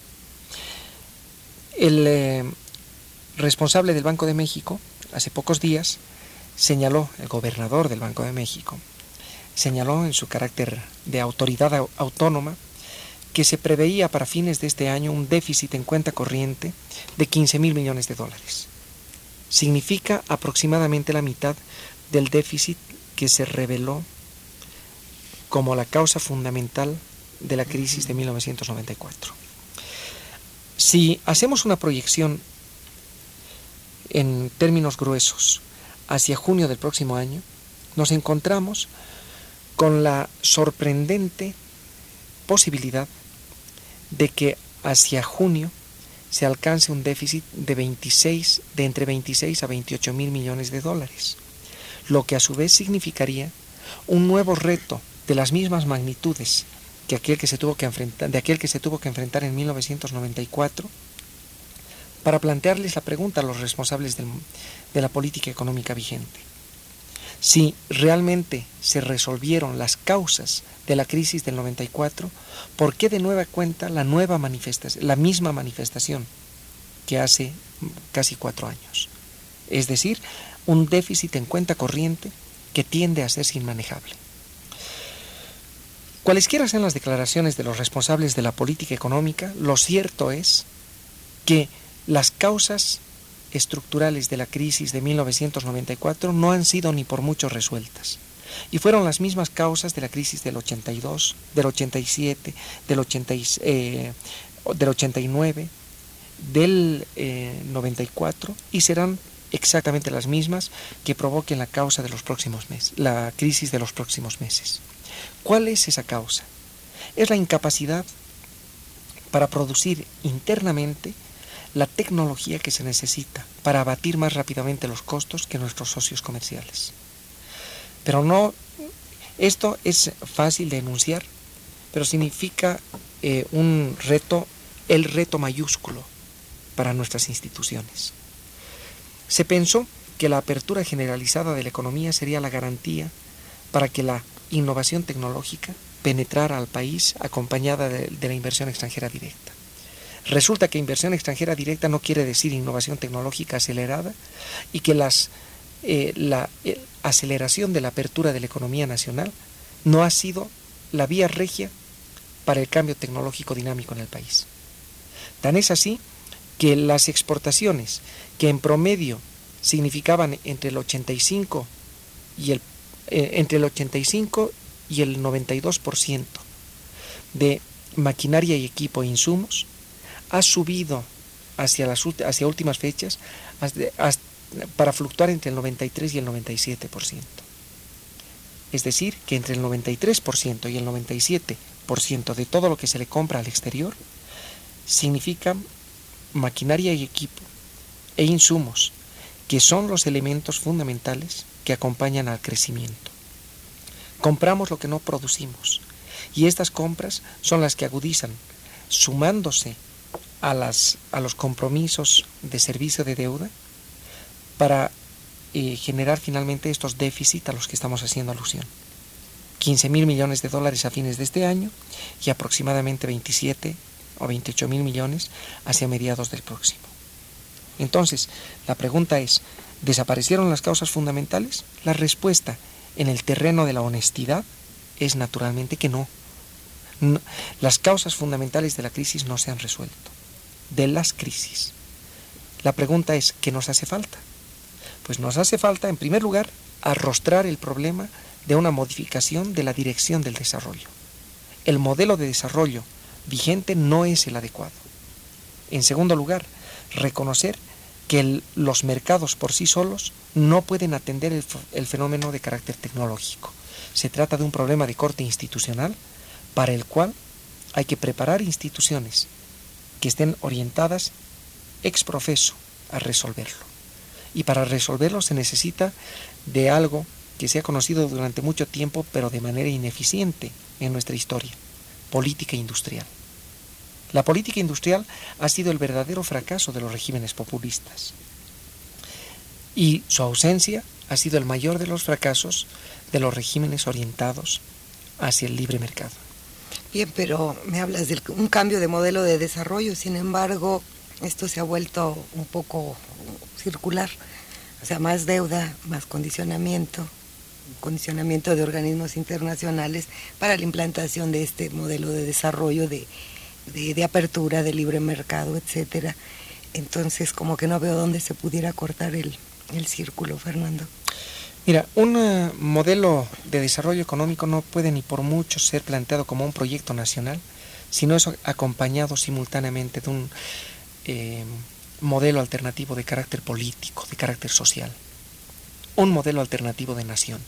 Speaker 4: El eh, responsable del Banco de México, hace pocos días, señaló, el gobernador del Banco de México, señaló en su carácter de autoridad autónoma que se preveía para fines de este año un déficit en cuenta corriente de quince mil millones de dólares. Significa aproximadamente la mitad del déficit que se reveló como la causa fundamental de la crisis de mil novecientos noventa y cuatro. Si hacemos una proyección en términos gruesos hacia junio del próximo año, nos encontramos con la sorprendente posibilidad de que hacia junio se alcance un déficit de veintiséis, de entre veintiséis a veintiocho mil millones de dólares, lo que a su vez significaría un nuevo reto de las mismas magnitudes que aquel que se tuvo que enfrentar, de aquel que se tuvo que enfrentar en mil novecientos noventa y cuatro, para plantearles la pregunta a los responsables del, de la política económica vigente. Si realmente se resolvieron las causas de la crisis del noventa y cuatro, ¿por qué de nueva cuenta la nueva manifestación, la misma manifestación que hace casi cuatro años? Es decir, un déficit en cuenta corriente que tiende a ser inmanejable. Cualesquiera sean las declaraciones de los responsables de la política económica, lo cierto es que las causas estructurales de la crisis de mil novecientos noventa y cuatro no han sido ni por mucho resueltas, y fueron las mismas causas de la crisis del ochenta y dos, del ochenta y siete, del, ochenta, eh, del ochenta y nueve, del eh, noventa y cuatro, y serán exactamente las mismas que provoquen la causa de los próximos meses, la crisis de los próximos meses. ¿Cuál es esa causa? Es la incapacidad para producir internamente la tecnología que se necesita para abatir más rápidamente los costos que nuestros socios comerciales. Pero no, esto es fácil de enunciar, pero significa eh, un reto, el reto mayúsculo para nuestras instituciones. Se pensó que la apertura generalizada de la economía sería la garantía para que la innovación tecnológica penetrara al país acompañada de, de la inversión extranjera directa. Resulta que inversión extranjera directa no quiere decir innovación tecnológica acelerada, y que las, eh, la eh, aceleración de la apertura de la economía nacional no ha sido la vía regia para el cambio tecnológico dinámico en el país. Tan es así que las exportaciones, que en promedio significaban entre el ochenta y cinco y el, eh, entre el ochenta y cinco y el noventa y dos por ciento de maquinaria y equipo e insumos, ha subido hacia las hacia últimas fechas hasta, hasta, para fluctuar entre el noventa y tres y el noventa y siete por ciento. Es decir, que entre el noventa y tres por ciento y el noventa y siete por ciento de todo lo que se le compra al exterior significa maquinaria y equipo e insumos, que son los elementos fundamentales que acompañan al crecimiento. Compramos lo que no producimos, y estas compras son las que agudizan, sumándose a, las, a los compromisos de servicio de deuda para eh, generar finalmente estos déficits a los que estamos haciendo alusión. quince mil millones de dólares a fines de este año y aproximadamente veintisiete o veintiocho mil millones hacia mediados del próximo. Entonces, la pregunta es, ¿desaparecieron las causas fundamentales? La respuesta en el terreno de la honestidad es naturalmente que no. no. Las causas fundamentales de la crisis no se han resuelto. De las crisis. La pregunta es, ¿qué nos hace falta? Pues nos hace falta, en primer lugar, arrostrar el problema de una modificación de la dirección del desarrollo. El modelo de desarrollo vigente no es el adecuado. En segundo lugar, reconocer que el, los mercados por sí solos no pueden atender el, el fenómeno de carácter tecnológico. Se trata de un problema de corte institucional para el cual hay que preparar instituciones que estén orientadas ex profeso a resolverlo. Y para resolverlo se necesita de algo que se ha conocido durante mucho tiempo, pero de manera ineficiente en nuestra historia: política industrial. La política industrial ha sido el verdadero fracaso de los regímenes populistas. Y su ausencia ha sido el mayor de los fracasos de los regímenes orientados hacia el libre mercado.
Speaker 3: Bien, pero me hablas de un cambio de modelo de desarrollo, sin embargo, esto se ha vuelto un poco circular. O sea, más deuda, más condicionamiento, condicionamiento de organismos internacionales para la implantación de este modelo de desarrollo, de, de, de apertura, de libre mercado, etcétera. Entonces, como que no veo dónde se pudiera cortar el, el círculo, Fernando.
Speaker 4: Mira, un uh, modelo de desarrollo económico no puede ni por mucho ser planteado como un proyecto nacional, sino es acompañado simultáneamente de un eh, modelo alternativo de carácter político, de carácter social, un modelo alternativo de nación.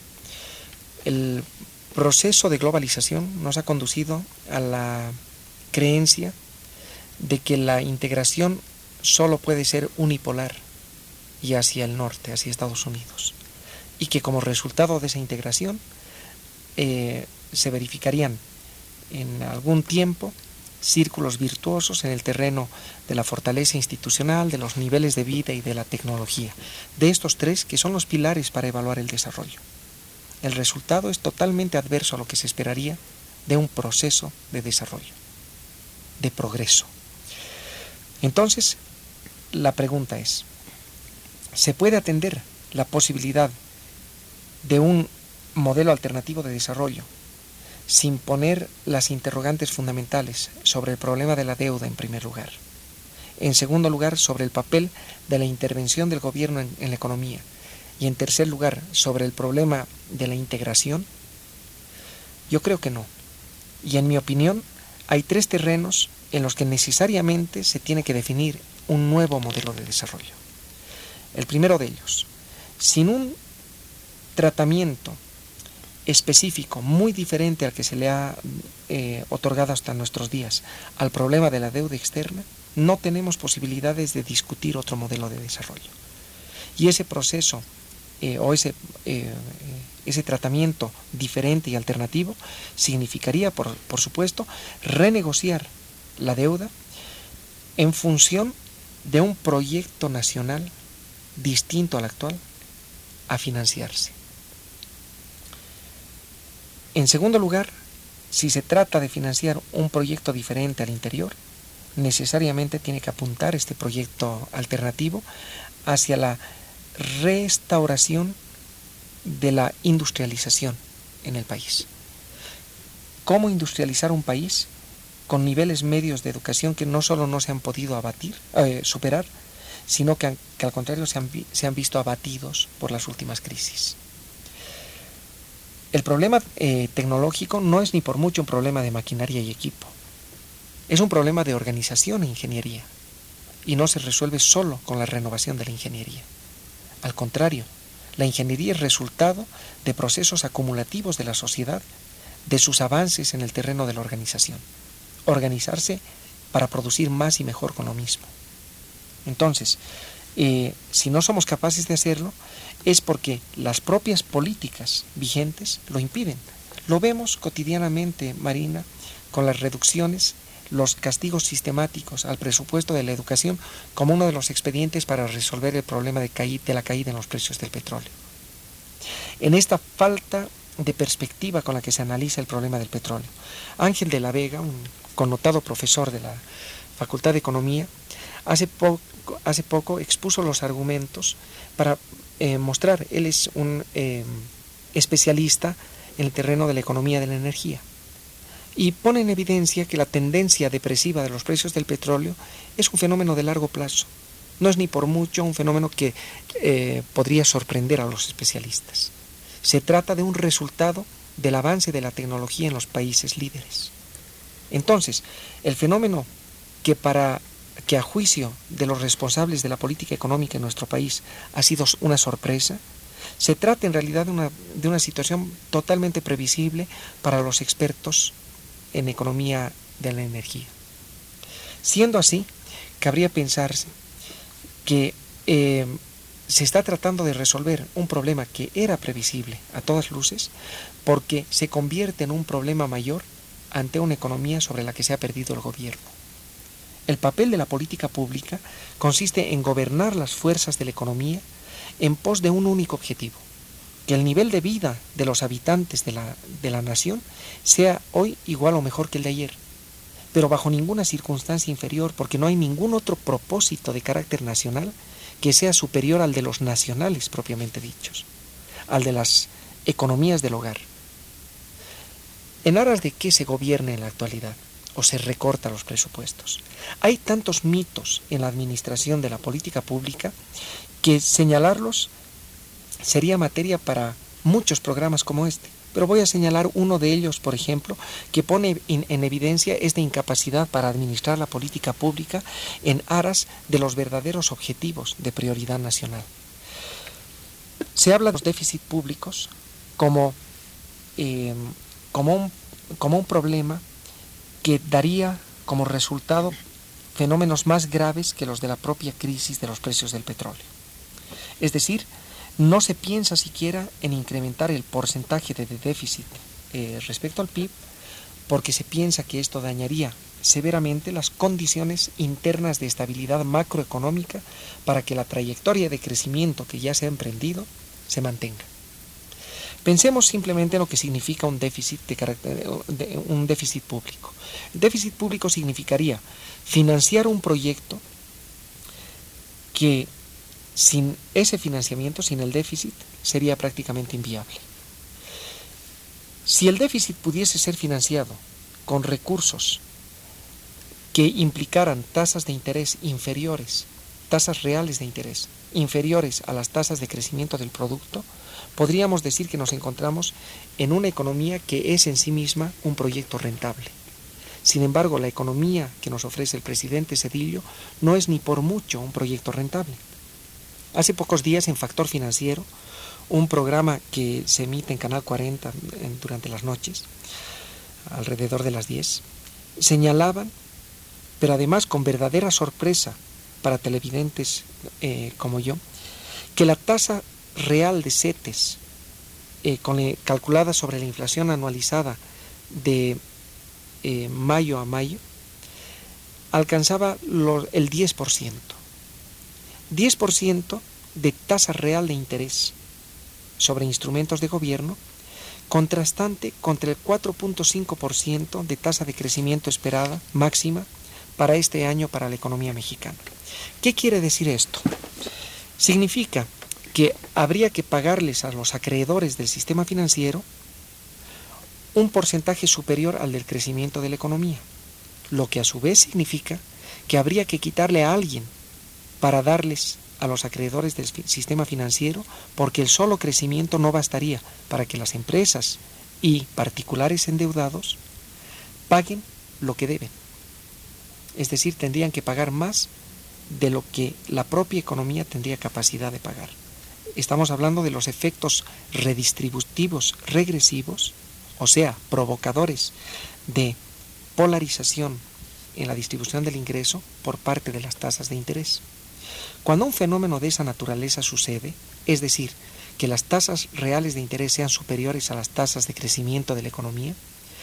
Speaker 4: El proceso de globalización nos ha conducido a la creencia de que la integración solo puede ser unipolar y hacia el norte, hacia Estados Unidos, y que como resultado de esa integración eh, se verificarían en algún tiempo círculos virtuosos en el terreno de la fortaleza institucional, de los niveles de vida y de la tecnología, de estos tres que son los pilares para evaluar el desarrollo. El resultado es totalmente adverso a lo que se esperaría de un proceso de desarrollo, de progreso. Entonces, la pregunta es, ¿se puede atender la posibilidad de un modelo alternativo de desarrollo sin poner las interrogantes fundamentales sobre el problema de la deuda en primer lugar? En segundo lugar, sobre el papel de la intervención del gobierno en, en la economía. Y en tercer lugar, sobre el problema de la integración. Yo creo que no. Y en mi opinión, hay tres terrenos en los que necesariamente se tiene que definir un nuevo modelo de desarrollo. El primero de ellos, sin un tratamiento específico muy diferente al que se le ha eh, otorgado hasta nuestros días al problema de la deuda externa, no tenemos posibilidades de discutir otro modelo de desarrollo. Y ese proceso eh, o ese, eh, ese tratamiento diferente y alternativo significaría, por, por supuesto, renegociar la deuda en función de un proyecto nacional distinto al actual a financiarse. En segundo lugar, si se trata de financiar un proyecto diferente al interior, necesariamente tiene que apuntar este proyecto alternativo hacia la restauración de la industrialización en el país. ¿Cómo industrializar un país con niveles medios de educación que no solo no se han podido abatir, eh, superar, sino que, que al contrario se han, se han visto abatidos por las últimas crisis? El problema eh, tecnológico no es ni por mucho un problema de maquinaria y equipo. Es un problema de organización e ingeniería. Y no se resuelve solo con la renovación de la ingeniería. Al contrario, la ingeniería es resultado de procesos acumulativos de la sociedad, de sus avances en el terreno de la organización. Organizarse para producir más y mejor con lo mismo. Entonces, eh, si no somos capaces de hacerlo, es porque las propias políticas vigentes lo impiden. Lo vemos cotidianamente, Marina, con las reducciones los castigos sistemáticos al presupuesto de la educación como uno de los expedientes para resolver el problema de, caí- de la caída en los precios del petróleo. En esta falta de perspectiva con la que se analiza el problema del petróleo, Ángel de la Vega, un connotado profesor de la Facultad de Economía, hace poco, hace poco expuso los argumentos para eh, mostrar, él es un eh, especialista en el terreno de la economía de la energía, y pone en evidencia que la tendencia depresiva de los precios del petróleo es un fenómeno de largo plazo. No es ni por mucho un fenómeno que eh, podría sorprender a los especialistas. Se trata de un resultado del avance de la tecnología en los países líderes. Entonces, el fenómeno que para que a juicio de los responsables de la política económica en nuestro país ha sido una sorpresa, se trata en realidad de una, de una situación totalmente previsible para los expertos en economía de la energía. Siendo así, cabría pensarse que eh, se está tratando de resolver un problema que era previsible a todas luces, porque se convierte en un problema mayor ante una economía sobre la que se ha perdido el gobierno. El papel de la política pública consiste en gobernar las fuerzas de la economía en pos de un único objetivo: que el nivel de vida de los habitantes de la, de la nación sea hoy igual o mejor que el de ayer, pero bajo ninguna circunstancia inferior, porque no hay ningún otro propósito de carácter nacional que sea superior al de los nacionales propiamente dichos, al de las economías del hogar. ¿En aras de qué se gobierna en la actualidad o se recorta los presupuestos? Hay tantos mitos en la administración de la política pública que señalarlos sería materia para muchos programas como este, pero voy a señalar uno de ellos, por ejemplo, que pone en evidencia esta incapacidad para administrar la política pública en aras de los verdaderos objetivos de prioridad nacional. Se habla de los déficits públicos como, eh, como, un, como un problema que daría como resultado fenómenos más graves que los de la propia crisis de los precios del petróleo. Es decir, no se piensa siquiera en incrementar el porcentaje de déficit eh, respecto al P I B, porque se piensa que esto dañaría severamente las condiciones internas de estabilidad macroeconómica para que la trayectoria de crecimiento que ya se ha emprendido se mantenga. Pensemos simplemente en lo que significa un déficit, de carácter, de, un déficit público. El déficit público significaría financiar un proyecto que sin ese financiamiento, sin el déficit, sería prácticamente inviable. Si el déficit pudiese ser financiado con recursos que implicaran tasas de interés inferiores, tasas reales de interés inferiores a las tasas de crecimiento del producto, podríamos decir que nos encontramos en una economía que es en sí misma un proyecto rentable. Sin embargo, la economía que nos ofrece el presidente Zedillo no es ni por mucho un proyecto rentable. Hace pocos días en Factor Financiero, un programa que se emite en Canal cuarenta en, durante las noches, alrededor de las diez, señalaban, pero además con verdadera sorpresa para televidentes eh, como yo, que la tasa real de CETES, eh, con, eh, calculada sobre la inflación anualizada de eh, mayo a mayo, alcanzaba lo, el diez por ciento. diez por ciento de tasa real de interés sobre instrumentos de gobierno, contrastante contra el cuatro punto cinco por ciento de tasa de crecimiento esperada máxima para este año para la economía mexicana. ¿Qué quiere decir esto? Significa que habría que pagarles a los acreedores del sistema financiero un porcentaje superior al del crecimiento de la economía, lo que a su vez significa que habría que quitarle a alguien para darles a los acreedores del sistema financiero, porque el solo crecimiento no bastaría para que las empresas y particulares endeudados paguen lo que deben. Es decir, tendrían que pagar más de lo que la propia economía tendría capacidad de pagar. Estamos hablando de los efectos redistributivos regresivos, o sea, provocadores de polarización en la distribución del ingreso por parte de las tasas de interés. Cuando un fenómeno de esa naturaleza sucede, es decir, que las tasas reales de interés sean superiores a las tasas de crecimiento de la economía,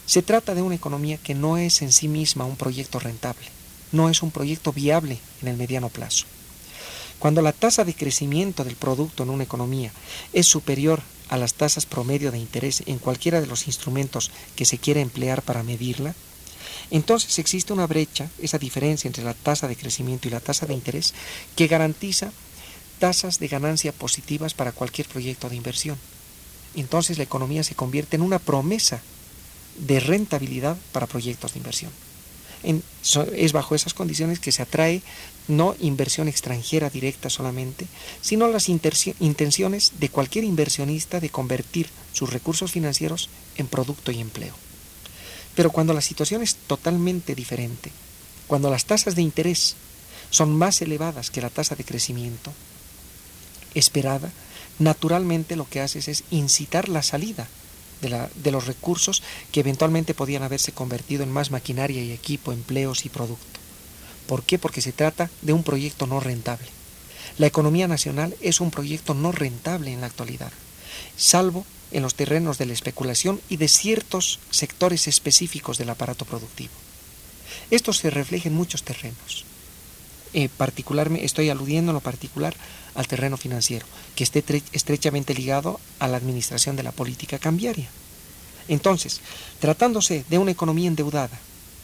Speaker 4: Se trata de una economía que no es en sí misma un proyecto rentable, no es un proyecto viable en el mediano plazo. Cuando la tasa de crecimiento del producto en una economía es superior a las tasas promedio de interés en cualquiera de los instrumentos que se quiera emplear para medirla, entonces existe una brecha, esa diferencia entre la tasa de crecimiento y la tasa de interés, que garantiza tasas de ganancia positivas para cualquier proyecto de inversión. Entonces la economía se convierte en una promesa de rentabilidad para proyectos de inversión. En, so, es bajo esas condiciones que se atrae no inversión extranjera directa solamente, sino las intenciones de cualquier inversionista de convertir sus recursos financieros en producto y empleo. Pero cuando la situación es totalmente diferente, cuando las tasas de interés son más elevadas que la tasa de crecimiento esperada, naturalmente lo que haces es incitar la salida de, la, de los recursos que eventualmente podían haberse convertido en más maquinaria y equipo, empleos y producto. ¿Por qué? Porque se trata de un proyecto no rentable. La economía nacional es un proyecto no rentable en la actualidad, salvo en los terrenos de la especulación y de ciertos sectores específicos del aparato productivo. Esto se refleja en muchos terrenos. Eh, particularmente, estoy aludiendo en lo particular al terreno financiero, que esté tre- estrechamente ligado a la administración de la política cambiaria. Entonces, tratándose de una economía endeudada,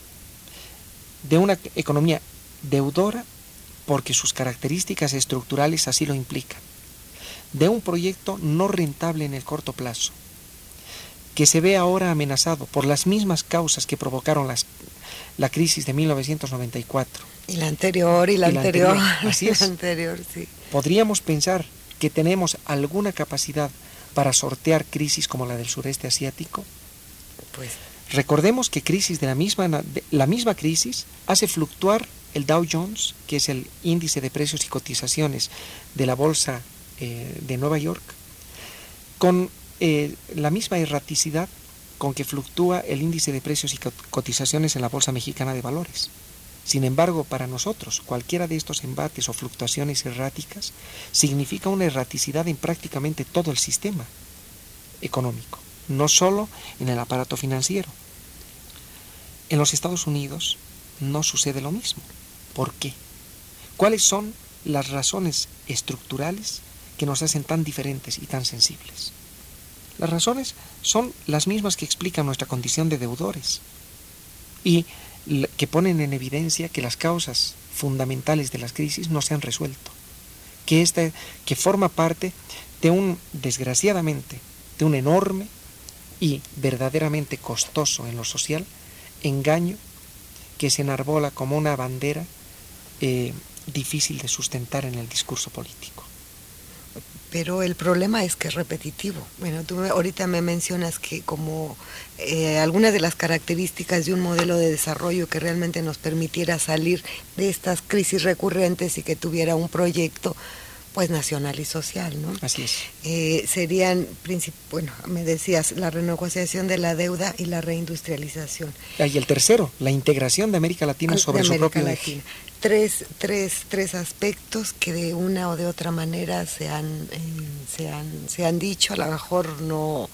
Speaker 4: de una economía deudora, porque sus características estructurales así lo implican, de un proyecto no rentable en el corto plazo, que se ve ahora amenazado por las mismas causas que provocaron las, la crisis de mil novecientos noventa y cuatro.
Speaker 3: Y la anterior, y la, y la anterior.
Speaker 4: anterior. Así es.
Speaker 3: La anterior, sí.
Speaker 4: Podríamos pensar que tenemos alguna capacidad para sortear crisis como la del sureste asiático.
Speaker 3: Pues
Speaker 4: recordemos que crisis de la misma, de la misma crisis hace fluctuar el Dow Jones, que es el índice de precios y cotizaciones de la bolsa eh, de Nueva York, con eh, la misma erraticidad con que fluctúa el índice de precios y cotizaciones en la bolsa mexicana de valores. Sin embargo, para nosotros, cualquiera de estos embates o fluctuaciones erráticas significa una erraticidad en prácticamente todo el sistema económico, no solo en el aparato financiero. En los Estados Unidos no sucede lo mismo. ¿Por qué? ¿Cuáles son las razones estructurales que nos hacen tan diferentes y tan sensibles? Las razones son las mismas que explican nuestra condición de deudores y que ponen en evidencia que las causas fundamentales de las crisis no se han resuelto, que, esta, que forma parte de un, desgraciadamente, de un enorme y verdaderamente costoso en lo social engaño que se enarbola como una bandera eh, difícil de sustentar en el discurso político.
Speaker 3: Pero el problema es que es repetitivo. Bueno, tú ahorita me mencionas que como eh, algunas de las características de un modelo de desarrollo que realmente nos permitiera salir de estas crisis recurrentes y que tuviera un proyecto pues nacional y social, ¿no?
Speaker 4: Así es.
Speaker 3: Eh, serían, bueno, me decías, la renegociación de la deuda y la reindustrialización.
Speaker 4: Y el tercero, la integración de América Latina de sobre América su propio
Speaker 3: Latina. eje. Tres, tres, tres aspectos que de una o de otra manera se han, eh, se han, se han dicho, a lo mejor no,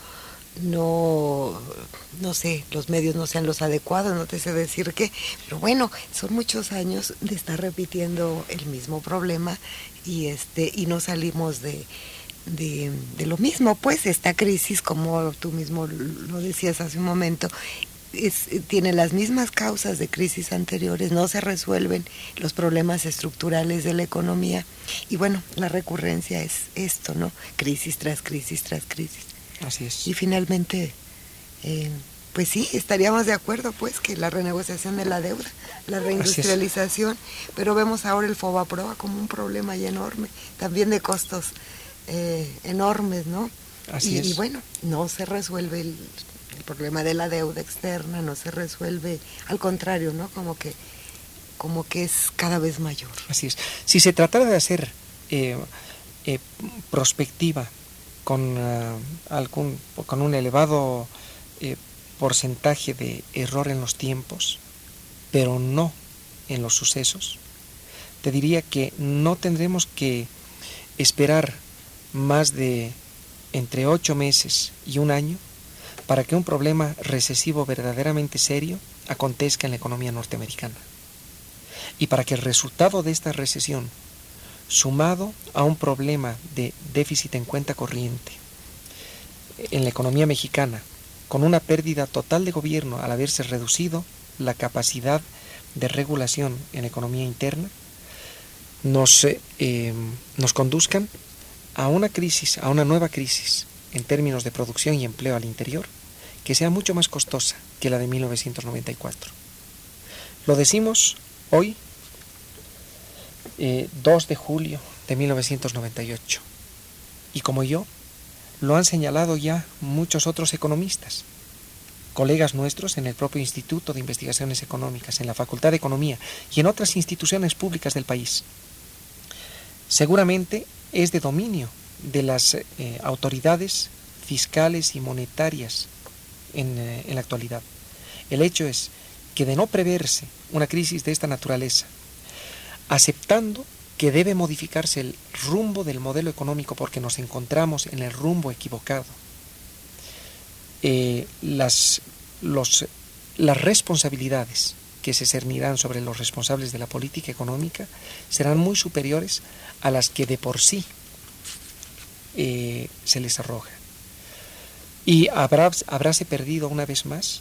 Speaker 3: no, no sé, los medios no sean los adecuados, no te sé decir qué, pero bueno, son muchos años de estar repitiendo el mismo problema y este y no salimos de, de, de lo mismo, pues esta crisis, como tú mismo lo decías hace un momento, Es, tiene las mismas causas de crisis anteriores, no se resuelven los problemas estructurales de la economía y bueno, la recurrencia es esto, ¿no? Crisis tras crisis tras crisis.
Speaker 4: Así es.
Speaker 3: Y finalmente, eh, pues sí, estaríamos de acuerdo pues que la renegociación de la deuda, la reindustrialización, pero vemos ahora el FOBAPROA como un problema ya enorme, también de costos eh, enormes, ¿no?
Speaker 4: Así
Speaker 3: y,
Speaker 4: es.
Speaker 3: y bueno, no se resuelve el El problema de la deuda externa, no se resuelve, al contrario, ¿no? Como que, como que es cada vez mayor.
Speaker 4: Así es. Si se tratara de hacer eh, eh, prospectiva con uh, algún, con un elevado eh, porcentaje de error en los tiempos, pero no en los sucesos, te diría que no tendremos que esperar más de entre ocho meses y un año para que un problema recesivo verdaderamente serio acontezca en la economía norteamericana. Y para que el resultado de esta recesión, sumado a un problema de déficit en cuenta corriente en la economía mexicana, con una pérdida total de gobierno al haberse reducido la capacidad de regulación en la economía interna, nos, eh, nos conduzcan a una crisis, a una nueva crisis en términos de producción y empleo al interior, que sea mucho más costosa que la de mil novecientos noventa y cuatro. Lo decimos hoy, eh, dos de julio de mil novecientos noventa y ocho, y como yo, lo han señalado ya muchos otros economistas, colegas nuestros en el propio Instituto de Investigaciones Económicas, en la Facultad de Economía y en otras instituciones públicas del país. Seguramente es de dominio de las eh, autoridades fiscales y monetarias en, eh, en la actualidad. El hecho es que de no preverse una crisis de esta naturaleza, aceptando que debe modificarse el rumbo del modelo económico porque nos encontramos en el rumbo equivocado, eh, las, los, las responsabilidades que se cernirán sobre los responsables de la política económica serán muy superiores a las que de por sí eh, se les arroja. Y habrá, habráse perdido una vez más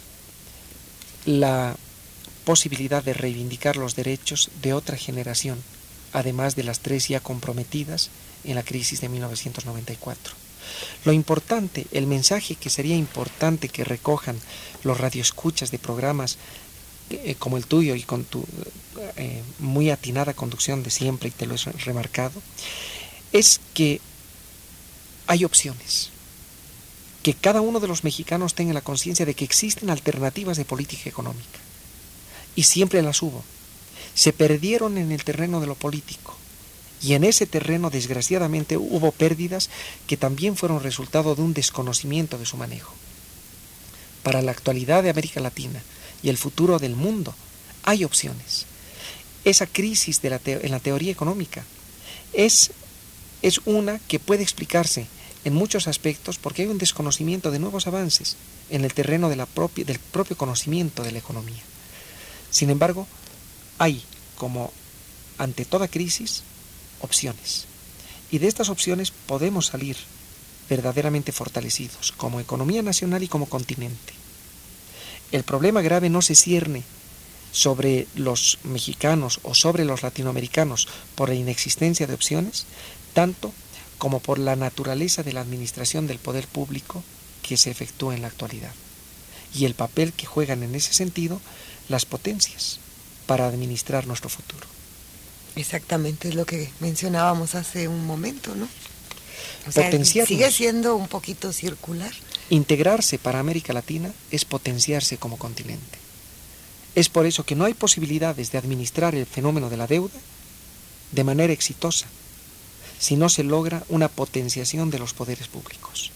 Speaker 4: la posibilidad de reivindicar los derechos de otra generación, además de las tres ya comprometidas en la crisis de mil novecientos noventa y cuatro. Lo importante, el mensaje que sería importante que recojan los radioescuchas de programas eh, como el tuyo y con tu eh, muy atinada conducción de siempre, y te lo he remarcado, es que hay opciones, que cada uno de los mexicanos tenga la conciencia de que existen alternativas de política económica, y siempre las hubo. Se perdieron en el terreno de lo político, y en ese terreno desgraciadamente hubo pérdidas que también fueron resultado de un desconocimiento de su manejo. Para la actualidad de América Latina y el futuro del mundo hay opciones. Esa crisis de la te- en la teoría económica es, es una que puede explicarse en muchos aspectos porque hay un desconocimiento de nuevos avances en el terreno de la propia, del propio conocimiento de la economía. Sin embargo, hay, como ante toda crisis, opciones. Y de estas opciones podemos salir verdaderamente fortalecidos, como economía nacional y como continente. El problema grave no se cierne sobre los mexicanos o sobre los latinoamericanos por la inexistencia de opciones, tanto como por la naturaleza de la administración del poder público que se efectúa en la actualidad, y el papel que juegan en ese sentido las potencias para administrar nuestro futuro.
Speaker 3: Exactamente, es lo que mencionábamos hace un momento, ¿no? O sea,
Speaker 4: Potenciarnos.
Speaker 3: sigue siendo un poquito circular.
Speaker 4: Integrarse para América Latina es potenciarse como continente. Es por eso que no hay posibilidades de administrar el fenómeno de la deuda de manera exitosa si no se logra una potenciación de los poderes públicos.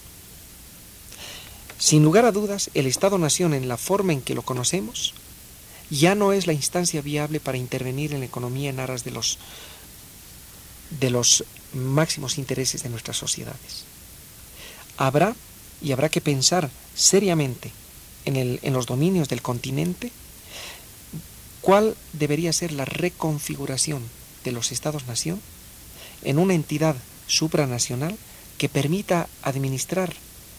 Speaker 4: Sin lugar a dudas, el Estado-Nación en la forma en que lo conocemos ya no es la instancia viable para intervenir en la economía en aras de los, de los máximos intereses de nuestras sociedades. Habrá y habrá que pensar seriamente en, el, en los dominios del continente cuál debería ser la reconfiguración de los Estados-Nación en una entidad supranacional que permita administrar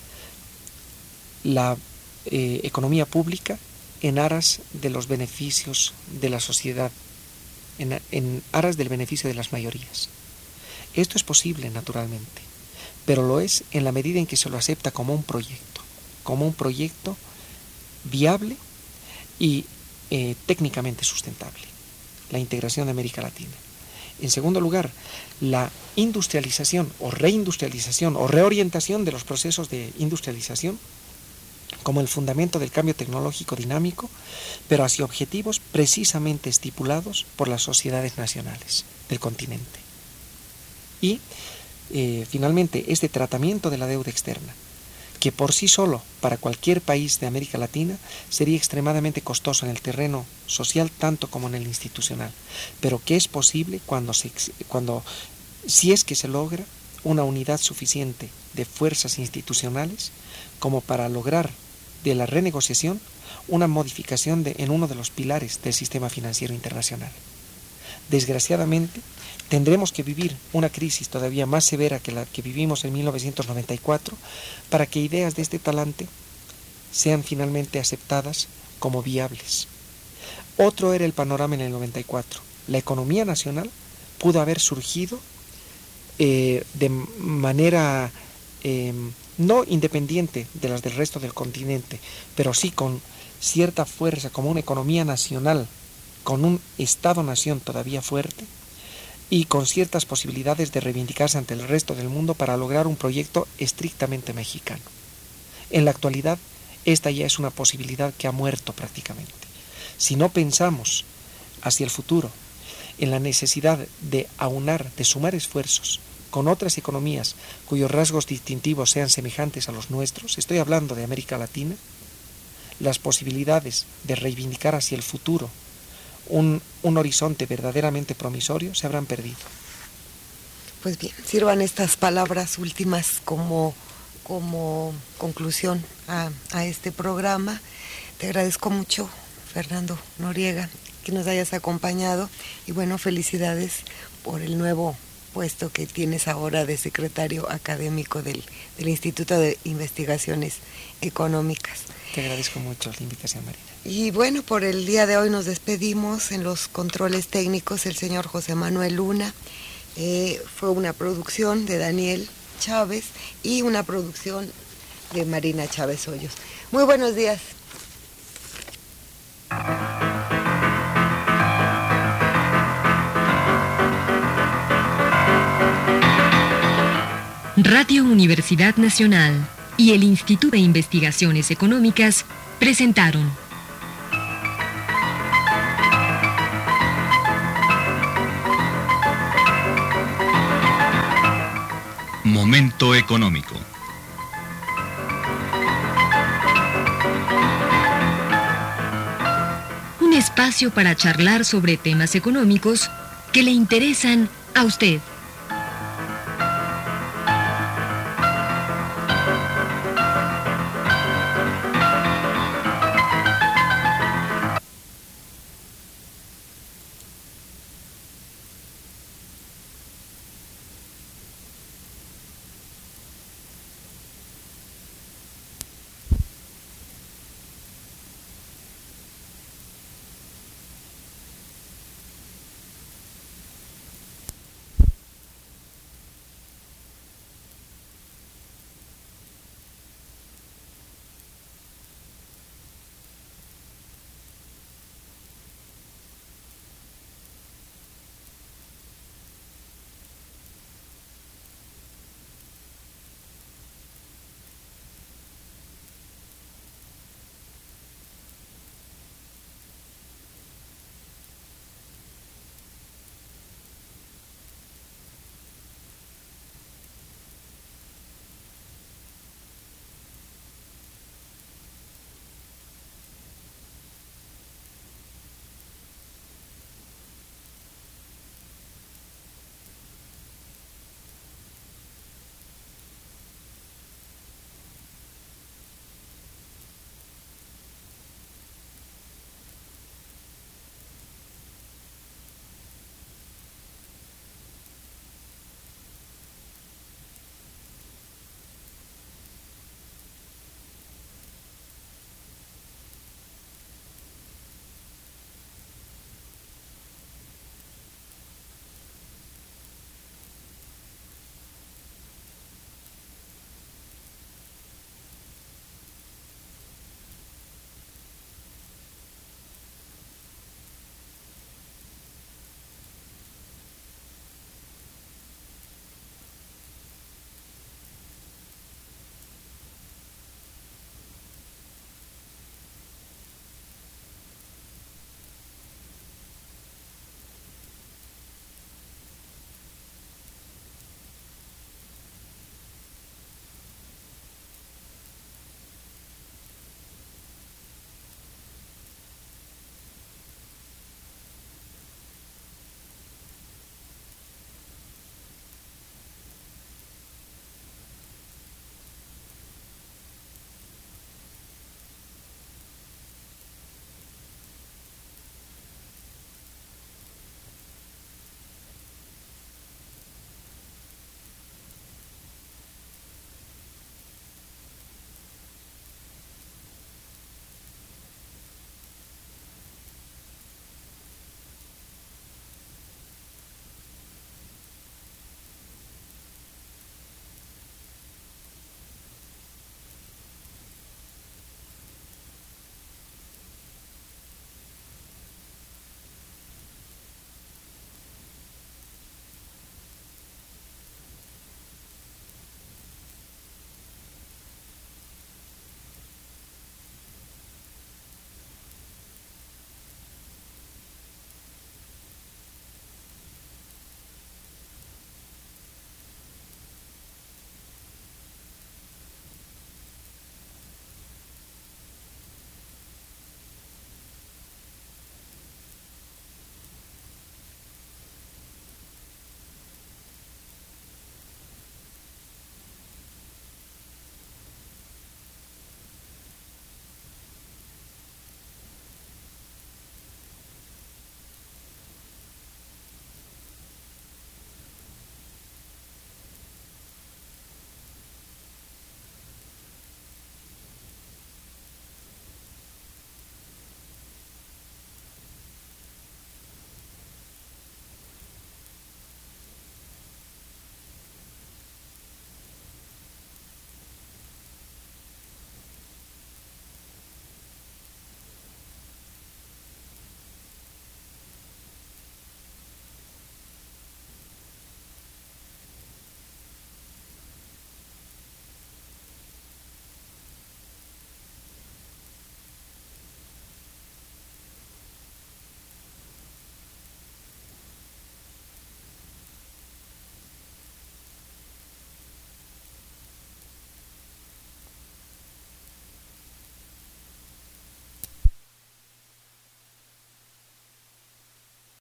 Speaker 4: la eh, economía pública en aras de los beneficios de la sociedad, en, en aras del beneficio de las mayorías. Esto es posible, naturalmente, pero lo es en la medida en que se lo acepta como un proyecto, como un proyecto viable y eh, técnicamente sustentable, la integración de América Latina. En segundo lugar, la industrialización o reindustrialización o reorientación de los procesos de industrialización como el fundamento del cambio tecnológico dinámico, pero hacia objetivos precisamente estipulados por las sociedades nacionales del continente. Y, eh, finalmente, este tratamiento de la deuda externa, que por sí solo, para cualquier país de América Latina, sería extremadamente costoso en el terreno social tanto como en el institucional, pero que es posible cuando, se, cuando si es que se logra una unidad suficiente de fuerzas institucionales como para lograr de la renegociación una modificación de, en uno de los pilares del sistema financiero internacional. Desgraciadamente, tendremos que vivir una crisis todavía más severa que la que vivimos en mil novecientos noventa y cuatro para que ideas de este talante sean finalmente aceptadas como viables. Otro era el panorama en el noventa y cuatro. La economía nacional pudo haber surgido eh, de manera eh, no independiente de las del resto del continente, pero sí con cierta fuerza, como una economía nacional, con un Estado-nación todavía fuerte y con ciertas posibilidades de reivindicarse ante el resto del mundo para lograr un proyecto estrictamente mexicano. En la actualidad, esta ya es una posibilidad que ha muerto prácticamente. Si no pensamos hacia el futuro en la necesidad de aunar, de sumar esfuerzos con otras economías cuyos rasgos distintivos sean semejantes a los nuestros, estoy hablando de América Latina, las posibilidades de reivindicar hacia el futuro un, un horizonte verdaderamente promisorio se habrán perdido.
Speaker 3: Pues bien, sirvan estas palabras últimas como, como conclusión a, a este programa. Te agradezco mucho, Fernando Noriega, que nos hayas acompañado y bueno, felicidades por el nuevo puesto que tienes ahora de secretario académico del, del Instituto de Investigaciones Económicas.
Speaker 4: Te agradezco mucho la invitación, Marina.
Speaker 3: Y bueno, por el día de hoy nos despedimos. En los controles técnicos el señor José Manuel Luna. Eh, fue una producción de Daniel Chávez y una producción de Marina Chávez Hoyos. Muy buenos días.
Speaker 1: Radio Universidad Nacional y el Instituto de Investigaciones Económicas presentaron
Speaker 2: Momento económico.
Speaker 1: un espacio para charlar sobre temas económicos que le interesan a usted.